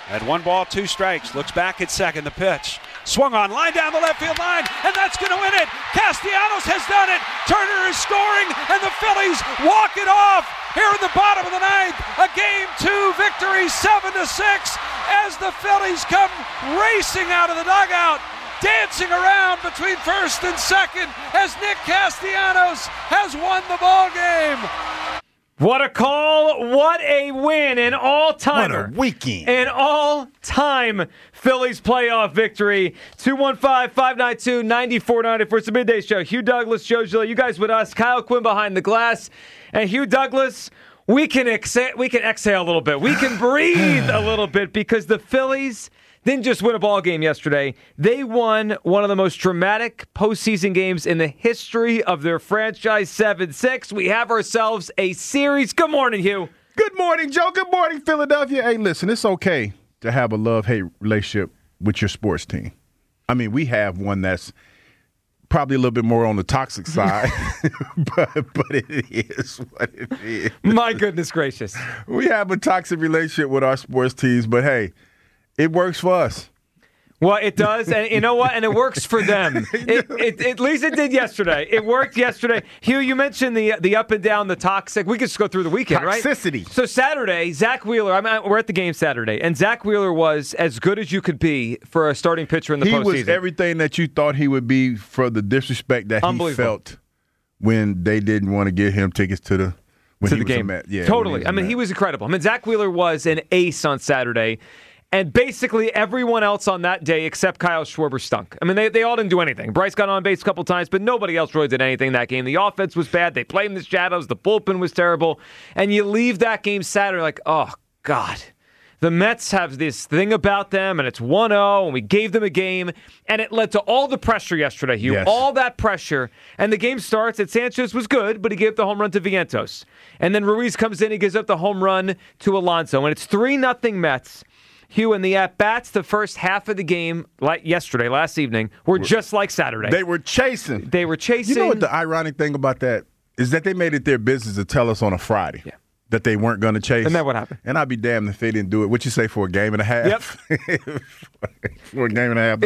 At 1-2 strikes, looks back at second, the pitch. Swung on, line down the left field line, and that's going to win it. Castellanos has done it. Turner is scoring, and the Phillies walk it off here in the bottom of the ninth. A Game 2 victory, 7-6, as the Phillies come racing out of the dugout, dancing around between first and second as Nick Castellanos has won the ball game. What a call. What a win. An all-timer. What a weekend. An all-time Phillies playoff victory. 215-592-9490 for it's a midday show. Hugh Douglas, Joe Giglio, you guys with us. Kyle Quinn behind the glass. And Hugh Douglas, we can exhale a little bit. We can breathe a little bit because the Phillies didn't just win a ball game yesterday. They won one of the most dramatic postseason games in the history of their franchise, 7-6. We have ourselves a series. Good morning, Hugh. Good morning, Joe. Good morning, Philadelphia. Hey, listen, it's okay to have a love-hate relationship with your sports team. I mean, we have one that's probably a little bit more on the toxic side, but it is what it is. My goodness gracious. We have a toxic relationship with our sports teams, but hey, it works for us. Well, it does, and you know what? And it works for them. At least it did yesterday. It worked yesterday. Hugh, you mentioned the up and down, the toxic. We could just go through the weekend, right? Toxicity. So Saturday, Zach Wheeler, we're at the game Saturday, and Zach Wheeler was as good as you could be for a starting pitcher in the postseason. He was everything that you thought he would be for the disrespect that he felt when they didn't want to give him tickets to the game. Yeah, totally. He was incredible. Zach Wheeler was an ace on Saturday. And basically everyone else on that day except Kyle Schwarber stunk. They all didn't do anything. Bryce got on base a couple times, but nobody else really did anything that game. The offense was bad. They played in the shadows. The bullpen was terrible. And you leave that game Saturday like, oh, God. The Mets have this thing about them, and it's 1-0, and we gave them a game. And it led to all the pressure yesterday, Hugh. Yes. All that pressure. And the game starts, and Sanchez was good, but he gave the home run to Vientos. And then Ruiz comes in, he gives up the home run to Alonso. And it's 3-0 Mets. Hugh, and the at-bats the first half of the game, like yesterday, last evening, were just like Saturday. They were chasing. You know what the ironic thing about that is that they made it their business to tell us on a Friday that they weren't going to chase. And then what happened? And I'd be damned if they didn't do it. What you say, for a game and a half? Yep. For a game and a half.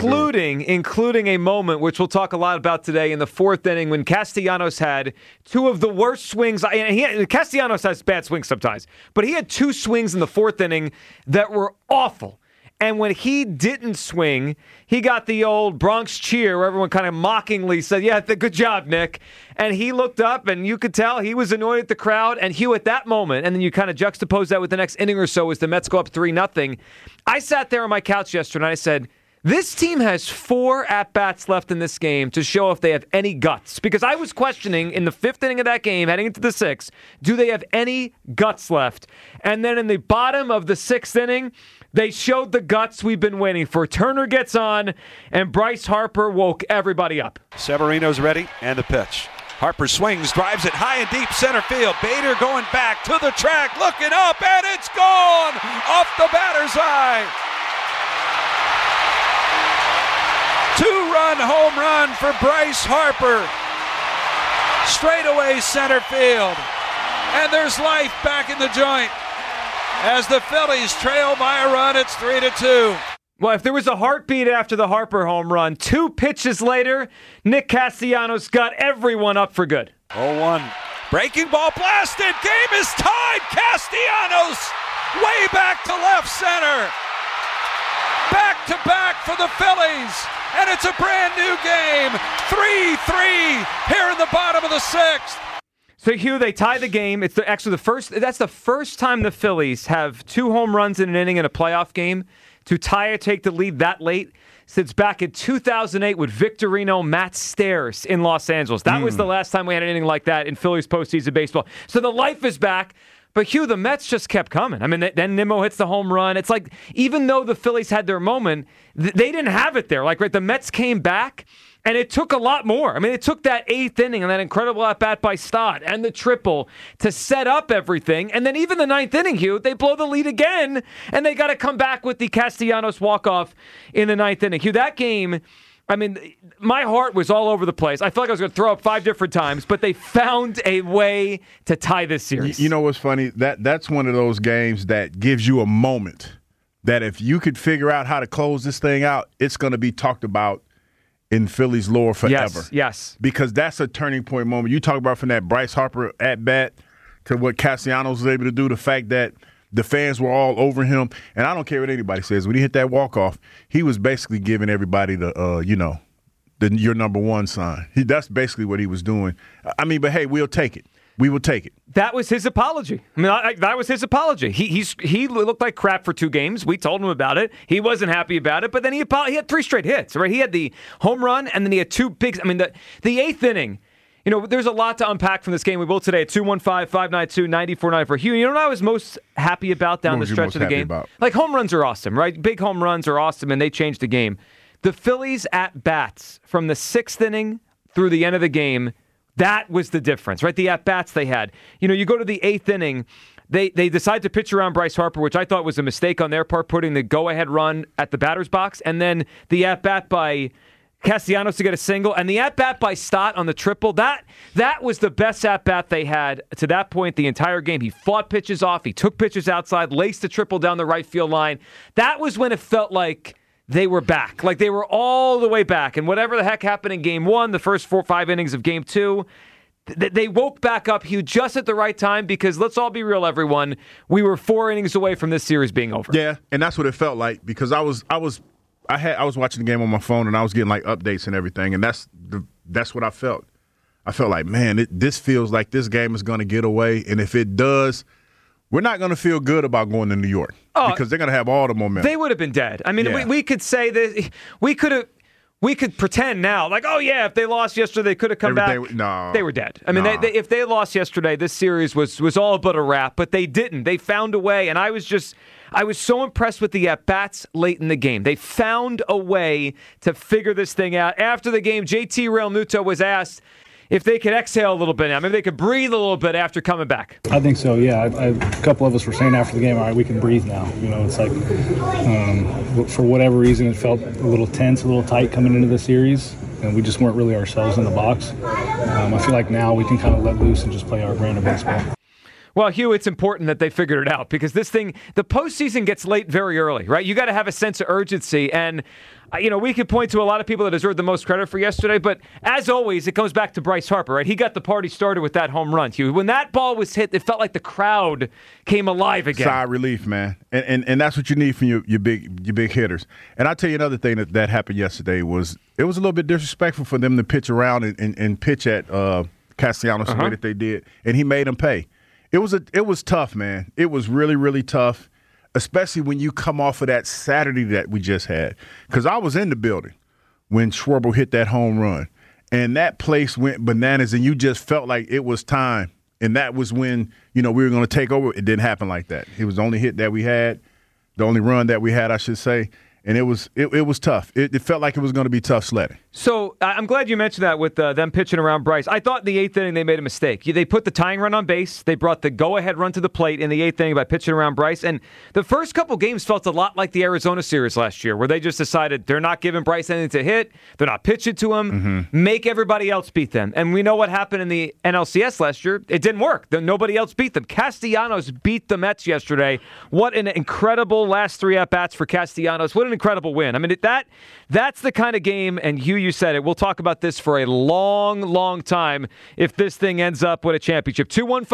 Including a moment, which we'll talk a lot about today, in the fourth inning when Castellanos had two of the worst swings. Castellanos has bad swings sometimes, but he had two swings in the fourth inning that were awful. And when he didn't swing, he got the old Bronx cheer where everyone kind of mockingly said, yeah, good job, Nick. And he looked up, and you could tell he was annoyed at the crowd. And Hugh, at that moment, and then you kind of juxtapose that with the next inning or so as the Mets go up 3-0. I sat there on my couch yesterday, and I said, this team has 4 at-bats left in this game to show if they have any guts. Because I was questioning in the 5th inning of that game, heading into the 6th, do they have any guts left? And then in the bottom of the 6th inning, they showed the guts we've been waiting for. Turner gets on, and Bryce Harper woke everybody up. Severino's ready, and the pitch. Harper swings, drives it high and deep center field. Bader going back to the track, looking up, and it's gone off the batter's eye. 2-run home run for Bryce Harper. Straightaway center field. And there's life back in the joint. As the Phillies trail by a run, it's 3-2. Well, if there was a heartbeat after the Harper home run, 2 pitches later, Nick Castellanos got everyone up for good. 0-1. Breaking ball blasted. Game is tied. Castellanos way back to left center. Back to back for the Phillies. And it's a brand new game. 3-3 here in the bottom of the 6th. So, Hugh, they tie the game. It's actually that's the first time the Phillies have 2 home runs in an inning in a playoff game to tie or take the lead that late since back in 2008 with Victorino, Matt Stairs in Los Angeles. That was the last time we had anything like that in Phillies postseason baseball. So the life is back. But, Hugh, the Mets just kept coming. Then Nimmo hits the home run. It's like, even though the Phillies had their moment, they didn't have it there. The Mets came back. And it took a lot more. It took that 8th inning and that incredible at-bat by Stott and the triple to set up everything. And then even the 9th inning, Hugh, they blow the lead again, and they got to come back with the Castellanos walk-off in the 9th inning. Hugh, that game, my heart was all over the place. I felt like I was going to throw up 5 different times, but they found a way to tie this series. You know what's funny? That's one of those games that gives you a moment that if you could figure out how to close this thing out, it's going to be talked about in Philly's lore forever. Yes. Because that's a turning point moment. You talk about from that Bryce Harper at bat to what Castellanos was able to do, the fact that the fans were all over him. And I don't care what anybody says. When he hit that walk-off, he was basically giving everybody your number one sign. That's basically what he was doing. I mean, but hey, we'll take it. We will take it. That was his apology. I mean, that was his apology. He looked like crap for 2 games. We told him about it. He wasn't happy about it, but then he had 3 straight hits, right? He had the home run, and then he had 2 big. I mean, the 8th inning, there's a lot to unpack from this game. We will today at 215-592-9494. Hugh, you know what I was most happy about down the stretch of the game? About? Like, home runs are awesome, right? Big home runs are awesome, and they change the game. The Phillies at-bats from the 6th inning through the end of the game, that was the difference, right? The at-bats they had. You go to the 8th inning, they decide to pitch around Bryce Harper, which I thought was a mistake on their part, putting the go-ahead run at the batter's box, and then the at-bat by Castellanos to get a single, and the at-bat by Stott on the triple. That was the best at-bat they had to that point the entire game. He fought pitches off. He took pitches outside, laced the triple down the right field line. That was when it felt like they were back. Like they were all the way back. And whatever the heck happened in Game 1, the first 4 or 5 innings of Game 2, they woke back up, Hugh, just at the right time because, let's all be real, everyone, we were 4 innings away from this series being over. Yeah, and that's what it felt like because I was watching the game on my phone and I was getting like updates and everything, and that's what I felt. I felt like, man, this feels like this game is going to get away, and if it does, we're not going to feel good about going to New York because they're going to have all the momentum. They would have been dead. I mean, we could say that we could pretend now, like, oh yeah, if they lost yesterday, they could have come back. No, they were dead. I mean, if they lost yesterday, this series was all but a wrap. But they didn't. They found a way, and I was so impressed with the at-bats late in the game. They found a way to figure this thing out. After the game, JT Realmuto was asked if they could exhale a little bit now. Maybe they could breathe a little bit after coming back. I think so, yeah. A couple of us were saying after the game, all right, we can breathe now. It's like for whatever reason, it felt a little tense, a little tight coming into the series, and we just weren't really ourselves in the box. I feel like now we can kind of let loose and just play our brand of baseball. Well, Hugh, it's important that they figured it out because the postseason gets late very early, right? You got to have a sense of urgency. And, we could point to a lot of people that deserve the most credit for yesterday. But as always, it comes back to Bryce Harper, right? He got the party started with that home run, Hugh. When that ball was hit, it felt like the crowd came alive again. Sigh of relief, man. And that's what you need from your big hitters. And I'll tell you another thing that happened yesterday was it was a little bit disrespectful for them to pitch around and pitch at Castellanos the way that they did. And he made them pay. It was tough, man. It was really, really tough, especially when you come off of that Saturday that we just had. Because I was in the building when Schwarber hit that home run, and that place went bananas, and you just felt like it was time. And that was when, we were going to take over. It didn't happen like that. It was the only hit that we had, the only run that we had, I should say. And it was tough. It felt like it was going to be tough sledding. So I'm glad you mentioned that with them pitching around Bryce. I thought in the 8th inning they made a mistake. They put the tying run on base. They brought the go-ahead run to the plate in the 8th inning by pitching around Bryce. And the first couple games felt a lot like the Arizona series last year, where they just decided they're not giving Bryce anything to hit. They're not pitching to him. Make everybody else beat them. And we know what happened in the NLCS last year. It didn't work. Nobody else beat them. Castellanos beat the Mets yesterday. What an incredible last 3 at-bats for Castellanos. What an incredible win. I mean, that's the kind of game, and Hugh, you said it, we'll talk about this for a long, long time if this thing ends up with a championship.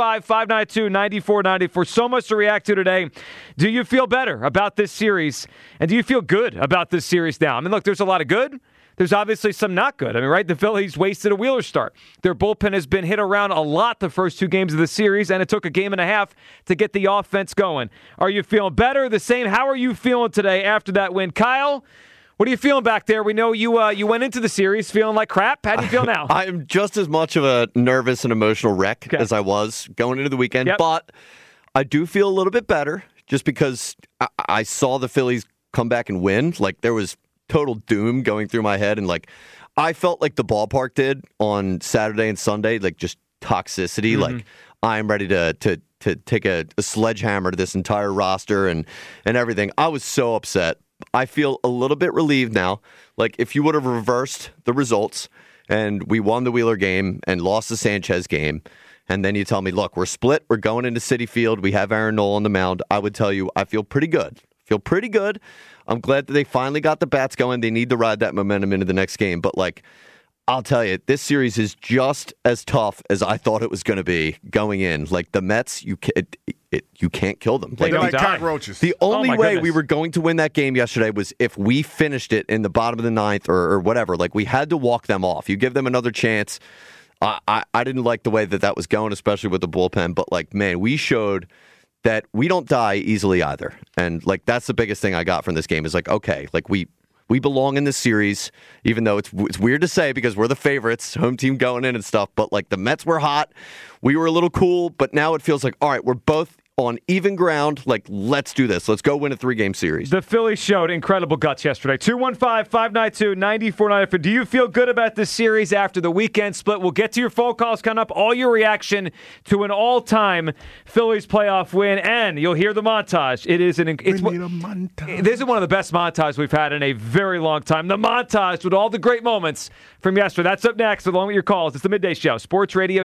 215-592-9494. So much to react to today. Do you feel better about this series? And do you feel good about this series now? I mean, look, there's a lot of good. There's obviously some not good. I mean, right? The Phillies wasted a Wheeler start. Their bullpen has been hit around a lot the first 2 games of the series, and it took a game and a half to get the offense going. Are you feeling better, the same? How are you feeling today after that win? Kyle, what are you feeling back there? We know you went into the series feeling like crap. How do you feel now? I'm just as much of a nervous and emotional wreck as I was going into the weekend, but I do feel a little bit better just because I saw the Phillies come back and win. Like, there was total doom going through my head, and like I felt like the ballpark did on Saturday and Sunday, like just toxicity. Like, I'm ready to take a sledgehammer to this entire roster and everything. I was so upset. I feel a little bit relieved now. Like, if you would have reversed the results and we won the Wheeler game and lost the Sanchez game, and then you tell me, look, we're split, we're going into Citi Field, we have Aaron Nola on the mound, I would tell you I feel pretty good Feel pretty good. I'm glad that they finally got the bats going. They need to ride that momentum into the next game. But, like, I'll tell you, this series is just as tough as I thought it was going to be going in. Like, the Mets, you can't kill them. They're like cockroaches. The only way we were going to win that game yesterday was if we finished it in the bottom of the ninth or whatever. Like, we had to walk them off. You give them another chance. I didn't like the way that was going, especially with the bullpen. But, like, man, we showed that we don't die easily either. And, like, that's the biggest thing I got from this game is, like, okay, like, we belong in this series, even though it's weird to say because we're the favorites, home team going in and stuff. But, like, the Mets were hot. We were a little cool. But now it feels like, all right, we're both on even ground. Like, let's do this. Let's go win a 3-game series. The Phillies showed incredible guts yesterday. 215-592-9494. Do you feel good about this series after the weekend split? We'll get to your phone calls coming up, all your reaction to an all-time Phillies playoff win, and you'll hear the montage. This is one of the best montages we've had in a very long time. The montage with all the great moments from yesterday. That's up next, along with your calls. It's the Midday Show, Sports Radio